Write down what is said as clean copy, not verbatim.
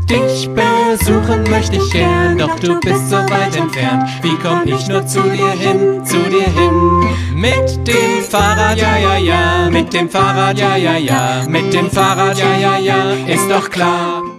Dich besuchen möchte ich gern, doch du bist so weit entfernt. Wie komm ich nur zu dir hin, zu dir hin? Mit dem Fahrrad, ja, ja, ja, mit dem Fahrrad, ja, ja, ja, mit dem Fahrrad, ja, ja, ja, ist doch klar.